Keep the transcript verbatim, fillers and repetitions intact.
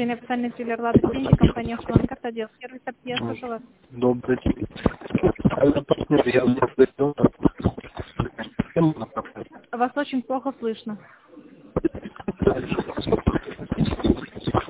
день, официальный дилер «Лада Синди», компания «Автолон», карта отдел сервиса, я слышу вас. Добрый день. Это партнер, я в Москве. Вас очень плохо слышно.